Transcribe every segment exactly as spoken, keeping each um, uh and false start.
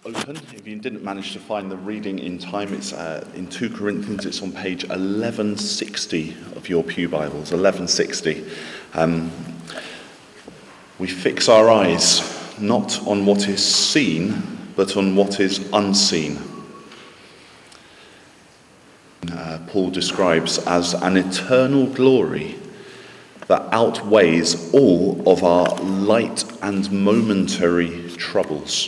open. If you didn't manage to find the reading in time, it's uh, in two Corinthians. It's on page eleven sixty of your pew Bibles. eleven sixty. Um, we fix our eyes not on what is seen, but on what is unseen. Uh, Paul describes as an eternal glory that outweighs all of our light and momentary troubles.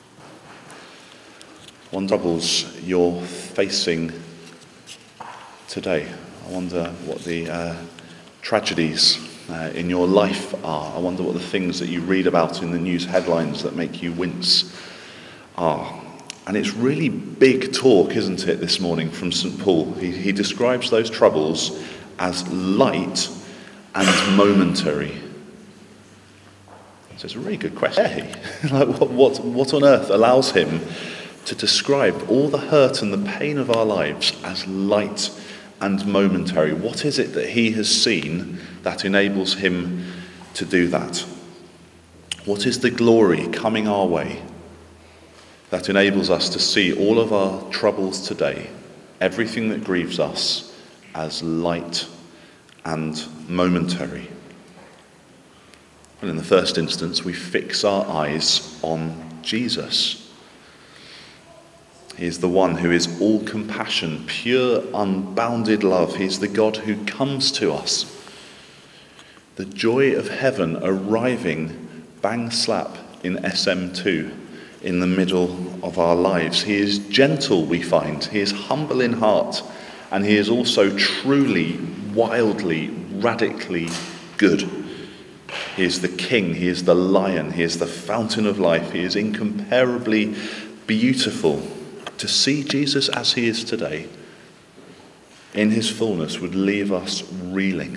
What troubles you're facing today? I wonder what the uh, tragedies uh, in your life are. I wonder what the things that you read about in the news headlines that make you wince are. And it's really big talk, isn't it, this morning from Saint Paul? He, he describes those troubles as light and momentary. So it's a really good question. Hey, like what, what, what on earth allows him to describe all the hurt and the pain of our lives as light and momentary? What is it that he has seen that enables him to do that? What is the glory coming our way that enables us to see all of our troubles today, everything that grieves us, as light and momentary? Well, in the first instance, we fix our eyes on Jesus. He is the one who is all compassion, pure, unbounded love. He is the God who comes to us. The joy of heaven arriving bang slap in S M two in the middle of our lives. He is gentle, we find. He is humble in heart. And he is also truly, wildly, radically good. He is the king. He is the lion. He is the fountain of life. He is incomparably beautiful. To see Jesus as he is today, in his fullness, would leave us reeling.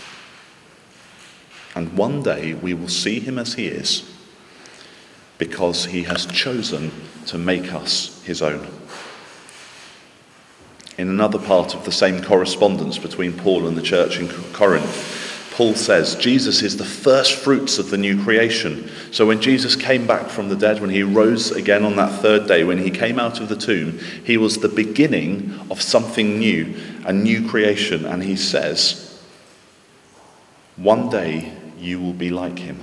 And one day we will see him as he is, because he has chosen to make us his own. In another part of the same correspondence between Paul and the church in Corinth, Paul says Jesus is the first fruits of the new creation. So when Jesus came back from the dead, when he rose again on that third day, when he came out of the tomb, he was the beginning of something new, a new creation. And he says, one day you will be like him,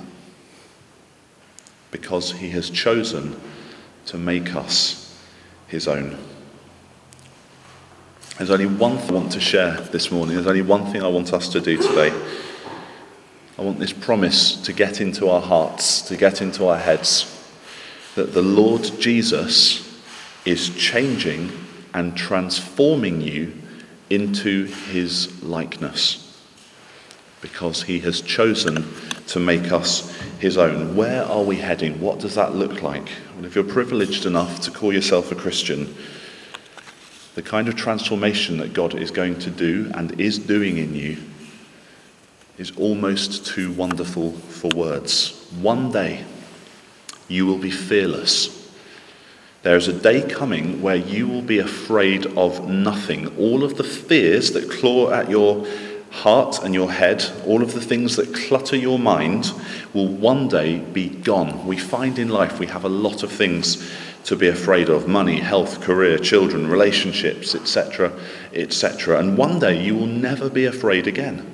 because he has chosen to make us his own. There's only one thing I want to share this morning. There's only one thing I want us to do today. I want this promise to get into our hearts, to get into our heads, that the Lord Jesus is changing and transforming you into his likeness, because he has chosen to make us his own. Where are we heading? What does that look like? Well, if you're privileged enough to call yourself a Christian, the kind of transformation that God is going to do and is doing in you is almost too wonderful for words. One day you will be fearless. There is a day coming where you will be afraid of nothing. All of the fears that claw at your heart and your head, all of the things that clutter your mind, will one day be gone. We find in life we have a lot of things to be afraid of: money, health, career, children, relationships, et cetera, et cetera. And one day you will never be afraid again.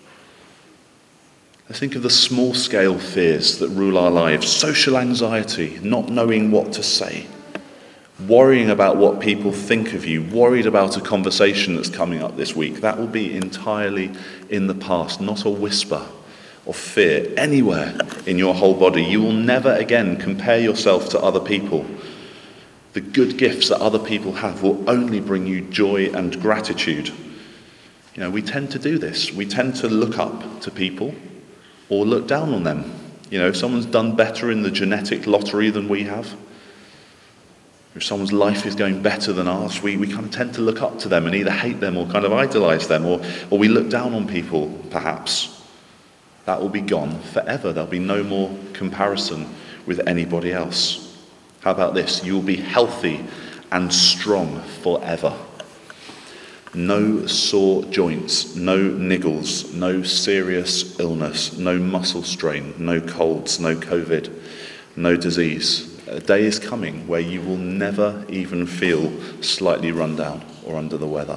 Let's think of the small-scale fears that rule our lives: social anxiety, not knowing what to say, worrying about what people think of you, worried about a conversation that's coming up this week. That will be entirely in the past. Not a whisper of fear anywhere in your whole body. You will never again compare yourself to other people. The good gifts that other people have will only bring you joy and gratitude. You know, we tend to do this. We tend to look up to people or look down on them. You know, if someone's done better in the genetic lottery than we have, if someone's life is going better than ours, we, we kind of tend to look up to them and either hate them or kind of idolize them, or, or we look down on people, perhaps. That will be gone forever. There'll be no more comparison with anybody else. How about this? You will be healthy and strong forever. No sore joints, no niggles, no serious illness, no muscle strain, no colds, no COVID, no disease. a day is coming where you will never even feel slightly run down or under the weather.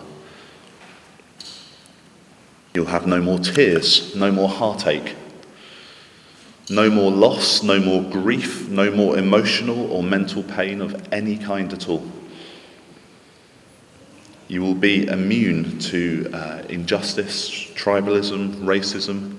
You'll have no more tears, no more heartache, no more loss, no more grief, no more emotional or mental pain of any kind at all. You will be immune to uh, injustice, tribalism, racism.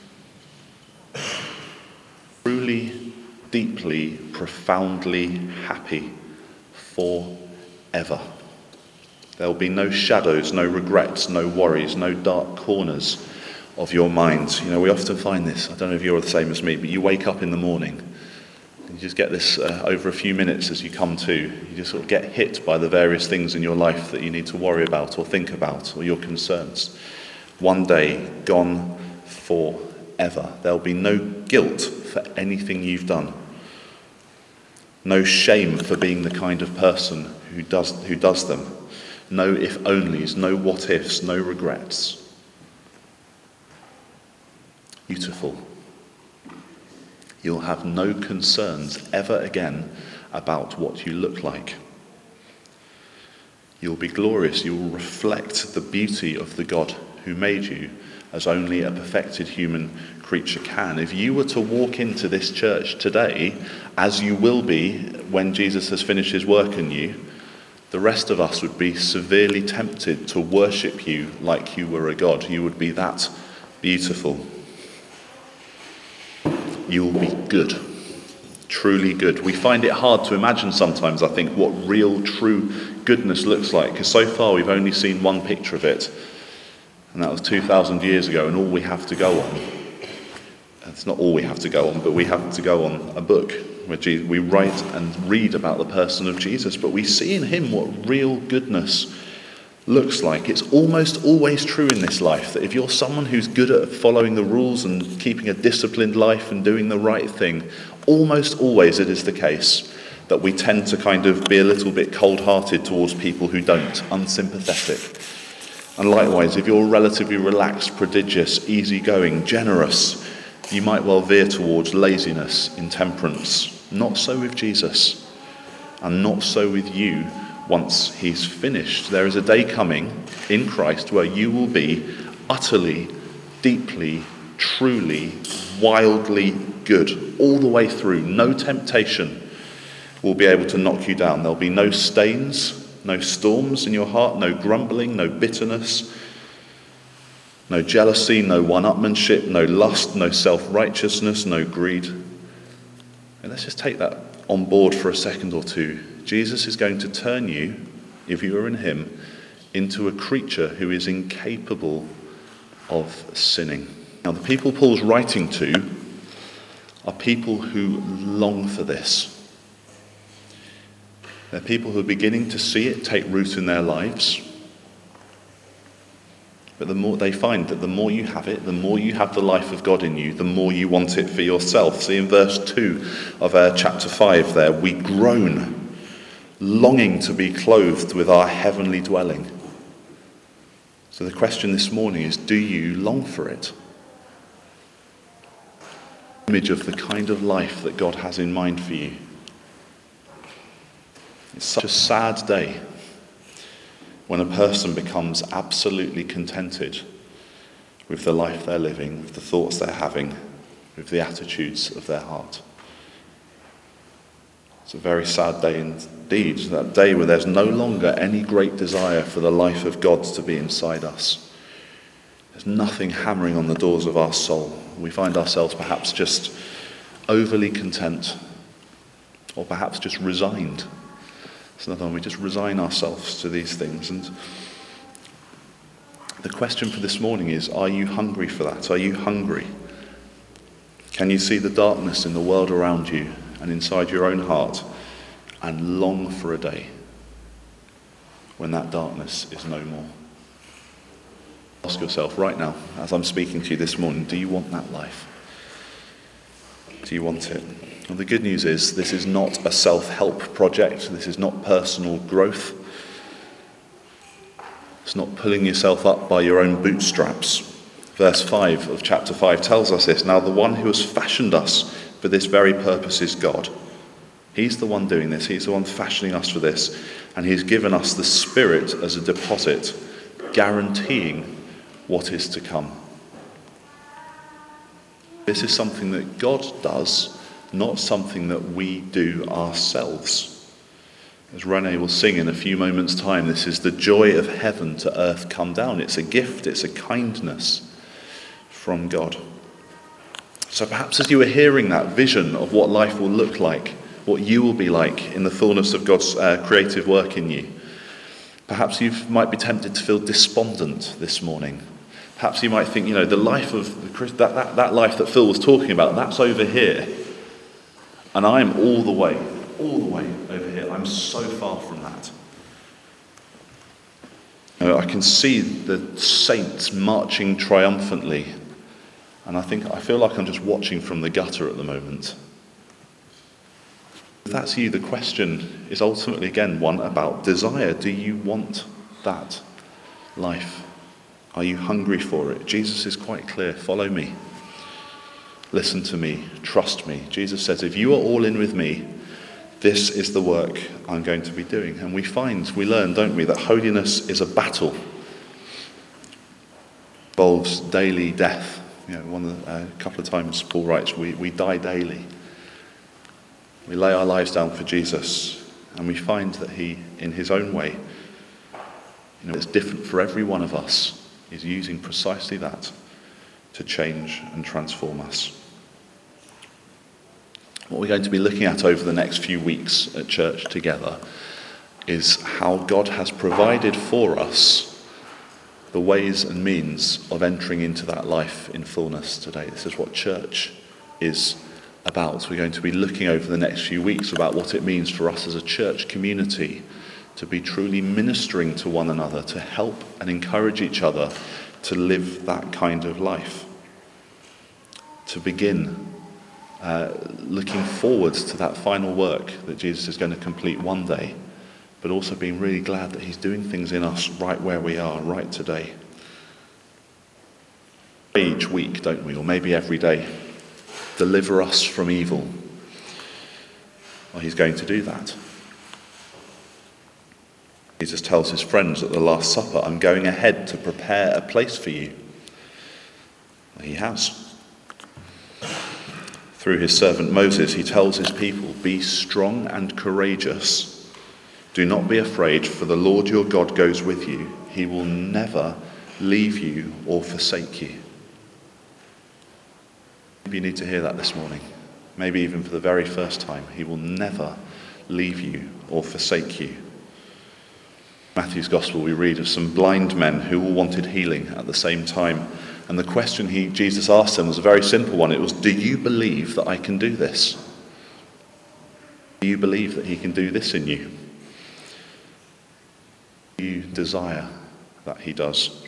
Truly, deeply, profoundly happy forever. There will be no shadows, no regrets, no worries, no dark corners of your mind. You know, we often find this, I don't know if you're the same as me, but you wake up in the morning, you just get this uh, over a few minutes as you come to, you just sort of get hit by the various things in your life that you need to worry about or think about, or your concerns. One day gone forever. There'll be no guilt for anything you've done. No shame for being the kind of person who does who does them. No if-onlys, no what-ifs, no regrets. Beautiful. You'll have no concerns ever again about what you look like. You'll be glorious. You will reflect the beauty of the God who made you as only a perfected human creature can. If you were to walk into this church today, as you will be when Jesus has finished his work in you, the rest of us would be severely tempted to worship you like you were a god. You would be that beautiful. You will be good, truly good. We find it hard to imagine sometimes, I think, what real, true goodness looks like, because so far we've only seen one picture of it, and that was two thousand years ago, and all we have to go on, it's not all we have to go on, but we have to go on a book where we write and read about the person of Jesus, but we see in him what real goodness looks like. It's almost always true in this life that if you're someone who's good at following the rules and keeping a disciplined life and doing the right thing, almost always it is the case that we tend to kind of be a little bit cold-hearted towards people who don't, unsympathetic. And likewise, if you're relatively relaxed, prodigious, easygoing, generous, you might well veer towards laziness, intemperance. Not so with Jesus, and not so with you once he's finished. There is a day coming in Christ where you will be utterly, deeply, truly, wildly good all the way through. No temptation will be able to knock you down. There'll be no stains, no storms in your heart, no grumbling, no bitterness, no jealousy, no one-upmanship, no lust, no self-righteousness, no greed. And let's just take that on board for a second or two. Jesus is going to turn you, if you are in him, into a creature who is incapable of sinning. Now, the people Paul's writing to are people who long for this. They're people who are beginning to see it take root in their lives. But the more they find that the more you have it, the more you have the life of God in you, the more you want it for yourself. See in verse two of uh, chapter five there, we groan, longing to be clothed with our heavenly dwelling. So the question this morning is, do you long for it? Image of the kind of life that God has in mind for you. It's such a sad day when a person becomes absolutely contented with the life they're living, with the thoughts they're having, with the attitudes of their heart. It's a very sad day indeed, that day where there's no longer any great desire for the life of God to be inside us. There's nothing hammering on the doors of our soul. We find ourselves perhaps just overly content, or perhaps just resigned. It's another one, we just resign ourselves to these things. And the question for this morning is, are you hungry for that? Are you hungry? Can you see the darkness in the world around you and inside your own heart and long for a day when that darkness is no more? Ask yourself right now, as I'm speaking to you this morning, do you want that life? Do you want it? Well, the good news is this is not a self-help project. This is not personal growth. It's not pulling yourself up by your own bootstraps. Verse five of chapter five tells us this. Now the one who has fashioned us for this very purpose is God. He's the one doing this. He's the one fashioning us for this. And he's given us the Spirit as a deposit, guaranteeing what is to come. This is something that God does, not something that we do ourselves. As Rene will sing in a few moments' time, this is the joy of heaven to earth come down. It's a gift, it's a kindness from God. So perhaps as you were hearing that vision of what life will look like, what you will be like in the fullness of God's uh, creative work in you, perhaps you might be tempted to feel despondent this morning. Perhaps you might think, you know, the life of the, that, that, that life that Phil was talking about, that's over here. And I'm all the way, all the way over here. I'm so far from that. You know, I can see the saints marching triumphantly. And I think, I feel like I'm just watching from the gutter at the moment. If that's you, the question is ultimately, again, one about desire. Do you want that life? Are you hungry for it? Jesus is quite clear. Follow me. Listen to me. Trust me. Jesus says, if you are all in with me, this is the work I'm going to be doing. And we find, we learn, don't we, that holiness is a battle. It involves daily death. You know, one of the, uh, a couple of times Paul writes, we, we die daily. We lay our lives down for Jesus, and we find that he, in his own way, you know, it's different for every one of us, is using precisely that to change and transform us. What we're going to be looking at over the next few weeks at church together is how God has provided for us the ways and means of entering into that life in fullness today. This is what church is about. We're going to be looking over the next few weeks about what it means for us as a church community to be truly ministering to one another, to help and encourage each other to live that kind of life. To begin uh, looking forward to that final work that Jesus is going to complete one day, but also being really glad that he's doing things in us right where we are, right today. Each week, don't we, or maybe every day, deliver us from evil. Well, he's going to do that. Jesus tells his friends at the Last Supper, I'm going ahead to prepare a place for you. He has. Through his servant Moses, he tells his people, be strong and courageous. Do not be afraid, for the Lord your God goes with you. He will never leave you or forsake you. Maybe you need to hear that this morning. Maybe even for the very first time. He will never leave you or forsake you. Matthew's Gospel, we read of some blind men who all wanted healing at the same time. And the question he, Jesus asked them was a very simple one. It was, do you believe that I can do this? Do you believe that he can do this in you? Do you desire that he does?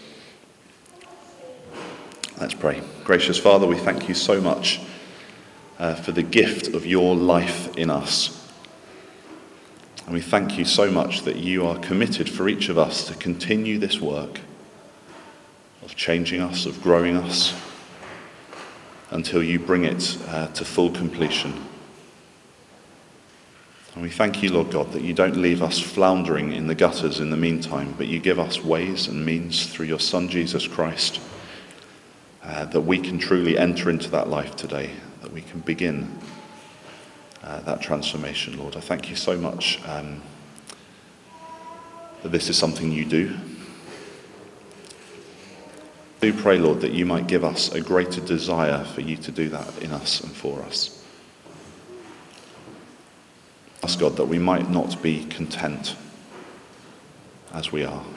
Let's pray. Gracious Father, we thank you so much uh, for the gift of your life in us. And we thank you so much that you are committed for each of us to continue this work of changing us, of growing us, until you bring it uh, to full completion. And we thank you, Lord God, that you don't leave us floundering in the gutters in the meantime, but you give us ways and means through your Son, Jesus Christ, uh, that we can truly enter into that life today, that we can begin Uh, that transformation, Lord. I thank you so much um, that this is something you do. I do pray, Lord, that you might give us a greater desire for you to do that in us and for us. Ask God that we might not be content as we are,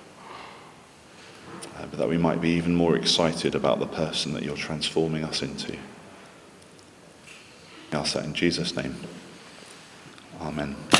uh, but that we might be even more excited about the person that you're transforming us into. I ask that in Jesus' name. Amen.